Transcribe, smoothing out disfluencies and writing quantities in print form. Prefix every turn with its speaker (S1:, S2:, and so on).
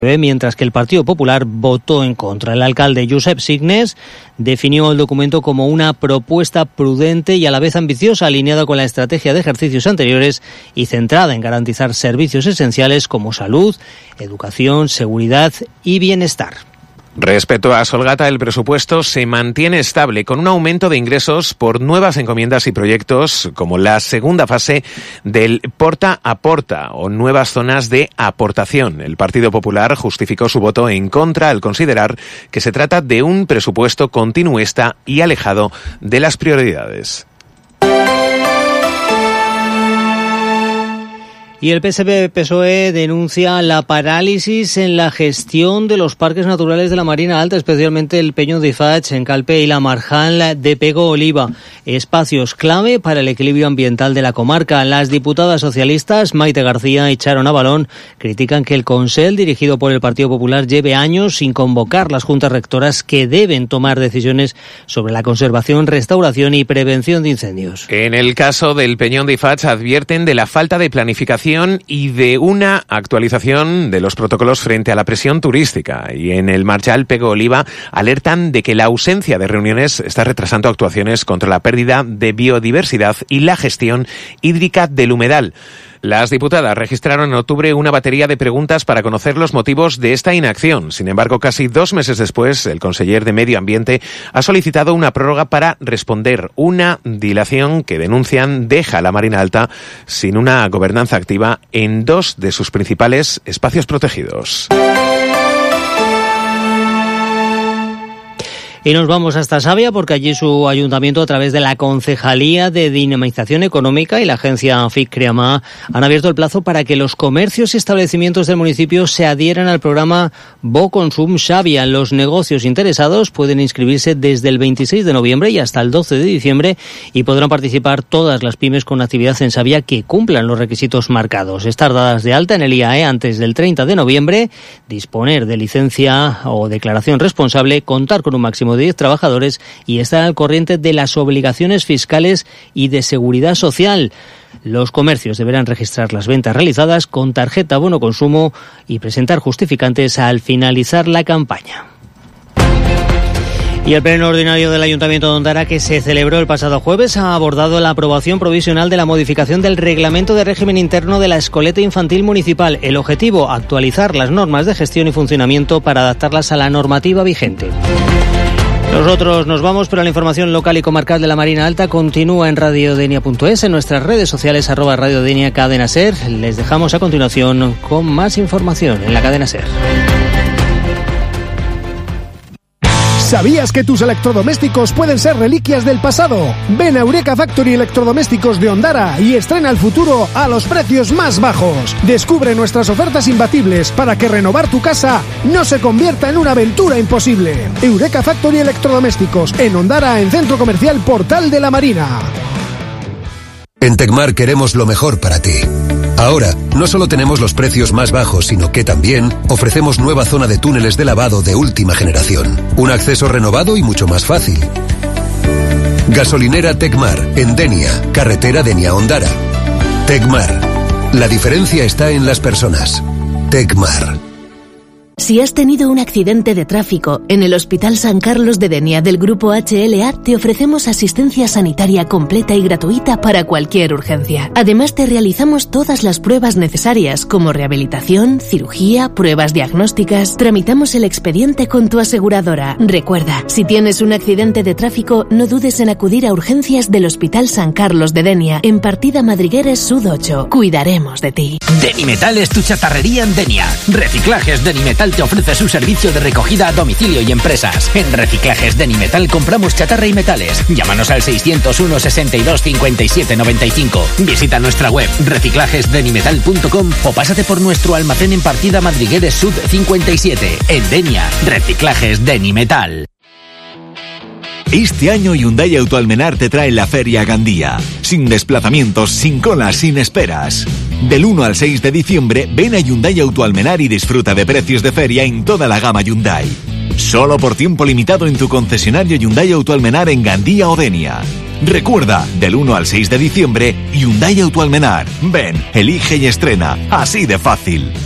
S1: mientras que el Partido Popular votó en contra. El alcalde Josep Signes definió el documento como una propuesta prudente y a la vez ambiciosa, alineada con la estrategia de ejercicios anteriores y centrada en garantizar servicios esenciales como salud, educación, seguridad y bienestar.
S2: Respecto a Solgata, el presupuesto se mantiene estable, con un aumento de ingresos por nuevas encomiendas y proyectos como la segunda fase del Porta a Porta o nuevas zonas de aportación. El Partido Popular justificó su voto en contra al considerar que se trata de un presupuesto continuista y alejado de las prioridades.
S1: Y el PSPV-PSOE denuncia la parálisis en la gestión de los parques naturales de la Marina Alta, especialmente el Peñón de Faig, en Calpe y la Marjal de Pego Oliva, espacios clave para el equilibrio ambiental de la comarca. Las diputadas socialistas Maite García y Charo Navalón critican que el Consell, dirigido por el Partido Popular, lleve años sin convocar las juntas rectoras que deben tomar decisiones sobre la conservación, restauración y prevención de incendios.
S2: En el caso del Peñón de Faig advierten de la falta de planificación y de una actualización de los protocolos frente a la presión turística. Y en el Marjal Pego Oliva alertan de que la ausencia de reuniones está retrasando actuaciones contra la pérdida de biodiversidad y la gestión hídrica del humedal. Las diputadas registraron en octubre una batería de preguntas para conocer los motivos de esta inacción. Sin embargo, casi 2 meses después, el conseller de Medio Ambiente ha solicitado una prórroga para responder, una dilación que denuncian deja a la Marina Alta sin una gobernanza activa en 2 de sus principales espacios protegidos.
S1: Y nos vamos hasta Savia porque allí su ayuntamiento, a través de la Concejalía de Dinamización Económica y la agencia FIC-CREAMA, han abierto el plazo para que los comercios y establecimientos del municipio se adhieran al programa Bo Consum Savia. Los negocios interesados pueden inscribirse desde el 26 de noviembre y hasta el 12 de diciembre y podrán participar todas las pymes con actividad en Savia que cumplan los requisitos marcados. Estar dadas de alta en el IAE antes del 30 de noviembre, disponer de licencia o declaración responsable, contar con un máximo de 10 trabajadores y estar al corriente de las obligaciones fiscales y de seguridad social. Los comercios deberán registrar las ventas realizadas con tarjeta bono consumo y presentar justificantes al finalizar la campaña. Y el pleno ordinario del Ayuntamiento de Ondara, que se celebró el pasado jueves, ha abordado la aprobación provisional de la modificación del reglamento de régimen interno de la escoleta infantil municipal. El objetivo, actualizar las normas de gestión y funcionamiento para adaptarlas a la normativa vigente. Nosotros nos vamos, pero la información local y comarcal de la Marina Alta continúa en radiodenia.es, en nuestras redes sociales @radiodenia Cadena Ser. Les dejamos a continuación con más información en la Cadena Ser.
S3: ¿Sabías que tus electrodomésticos pueden ser reliquias del pasado? Ven a Eureka Factory Electrodomésticos de Ondara y estrena el futuro a los precios más bajos. Descubre nuestras ofertas imbatibles para que renovar tu casa no se convierta en una aventura imposible. Eureka Factory Electrodomésticos en Ondara, en Centro Comercial Portal de la Marina.
S4: En Tecmar queremos lo mejor para ti. Ahora, no solo tenemos los precios más bajos, sino que también ofrecemos nueva zona de túneles de lavado de última generación. Un acceso renovado y mucho más fácil. Gasolinera Tecmar, en Denia, carretera Denia-Ondara. Tecmar. La diferencia está en las personas. Tecmar.
S5: Si has tenido un accidente de tráfico, en el Hospital San Carlos de Denia del Grupo HLA te ofrecemos asistencia sanitaria completa y gratuita para cualquier urgencia. Además te realizamos todas las pruebas necesarias como rehabilitación, cirugía, pruebas diagnósticas. Tramitamos el expediente con tu aseguradora. Recuerda, si tienes un accidente de tráfico, no dudes en acudir a urgencias del Hospital San Carlos de Denia, en Partida Madrigueres Sud 8. Cuidaremos de ti.
S6: Denimetal es tu chatarrería en Denia. Reciclajes Denimetal te ofrece su servicio de recogida a domicilio y empresas. En Reciclajes Denimetal compramos chatarra y metales. Llámanos al 601 62 57 95. Visita nuestra web reciclajesdenimetal.com o pásate por nuestro almacén en Partida Madrigueres Sud 57. En Denia, Reciclajes Denimetal.
S7: Este año Hyundai Autoalmenar te trae la Feria Gandía. Sin desplazamientos, sin colas, sin esperas. Del 1 al 6 de diciembre, ven a Hyundai Autoalmenar y disfruta de precios de feria en toda la gama Hyundai. Solo por tiempo limitado en tu concesionario Hyundai Autoalmenar en Gandía o Denia. Recuerda, del 1 al 6 de diciembre, Hyundai Autoalmenar. Ven, elige y estrena. Así de fácil.